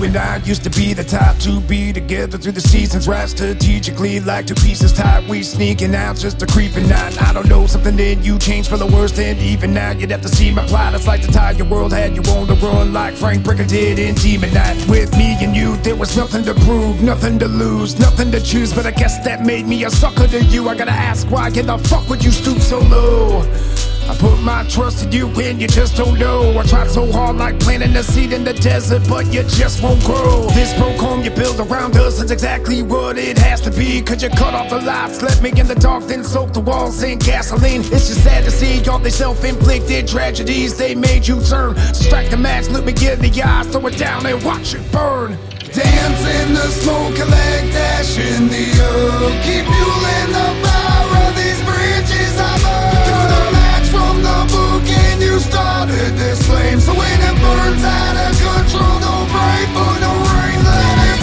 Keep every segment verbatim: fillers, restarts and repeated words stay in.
and I used to be the top to be together through the seasons, right strategically like two pieces tied. We sneaking out just a creeping out. I don't know, something in you changed for the worst, and even now you'd have to see my plot. It's like the tie your world had you on the run, like Frank Bricker did in Demon Night. With me and you, there was nothing to prove, nothing to lose, nothing to choose, but I guess that made me a sucker to you. I gotta ask, why in the fuck would you stoop so low? I put my trust in you and you just don't know. I tried so hard like planting a seed in the desert, but you just won't grow. This broke home you build around us is exactly what it has to be. Cause you cut off the lights, left me in the dark, then soaked the walls in gasoline. It's just sad to see all these self-inflicted tragedies they made you turn. So strike the match, look me in the eyes, throw it down and watch it burn. Dance in the smoke, collect ash in the earth. Keep fueling the fire of these bridges I burn. Through the match from the book and you started this flame. So when it burns out of control, don't pray for no rain. Let it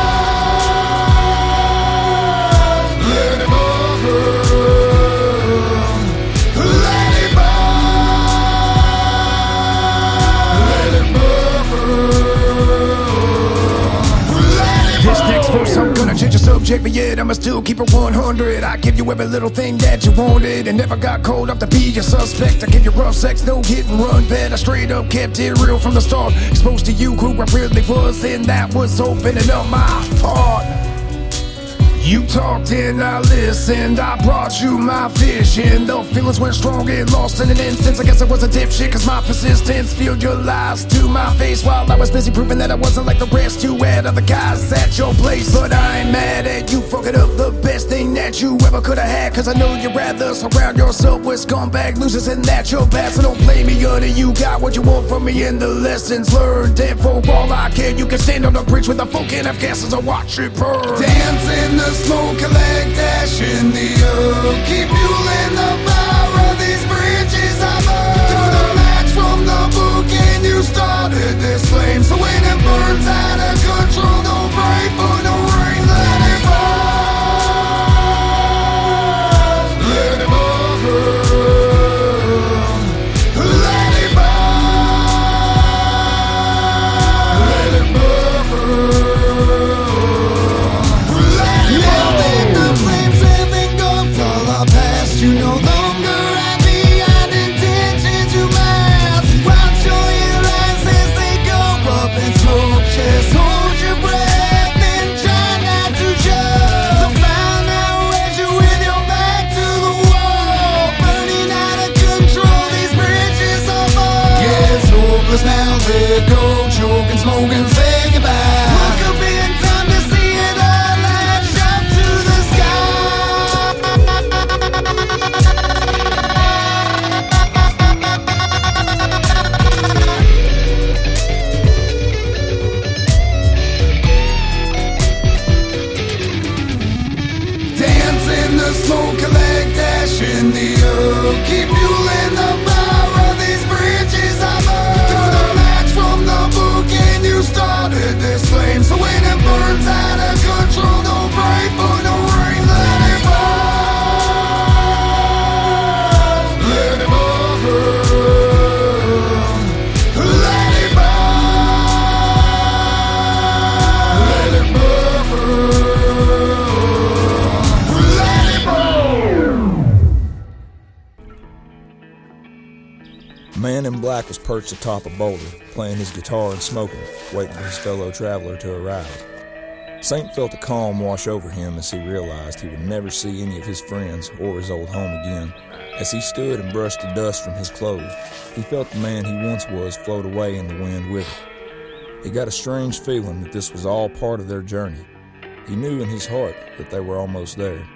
burn. Let it burn. Let it burn. Let it burn. This next verse I'm gonna change the subject, but yet I'ma still keep it one hundred. I give you every little thing that you wanted and never got cold up to be your suspect. I give you rough sex, no hit and run, bet I straight up kept it real from the start. Exposed to you who I really was, and that was opening up my heart. You talked and I listened, I brought you my vision. The feelings went strong and lost in an instance. I guess I was a dipshit cause my persistence fueled your lies to my face, while I was busy proving that I wasn't like the rest. You had other guys at your place, but I ain't mad at you fucking up the best thing that you ever could have had. Cause I know you'd rather surround yourself with scumbag losers, and that's your bad. So don't blame me until you got what you want from me and the lessons learned. And for all I care, you can stand on the bridge with the folk and have gases and watch it burn. Dance in the smoke, collect ash in the earth. Keep fueling the fire of these bridges I burn. Through the match from the book and you started this flame. So when it burns out of control, don't pray for no rain. Let it burn. Let it burn. Let it burn. Let it burn. You no longer have beyond intentions you mask. Watch all your eyes as they go up in smoke. Just hold your breath and try not to show the fire now as you with your back to the wall. Burning out of control, these bridges are falling. Yeah, it's hopeless now, let go. Choking, smoking, say goodbye. Look up in time to see it all lash up to the sky. The smoke, collect ash in the earth. Keep fueling the fire of these bridges I burn. Through the match from the book and you started this flame. So when it burns out of control, don't pray for no rain. Let it burn. Let it burn. Let it burn. Let it burn. A man in black was perched atop a boulder, playing his guitar and smoking, waiting for his fellow traveler to arrive. Saint felt a calm wash over him as he realized he would never see any of his friends or his old home again. As he stood and brushed the dust from his clothes, he felt the man he once was float away in the wind with it. He got a strange feeling that this was all part of their journey. He knew in his heart that they were almost there.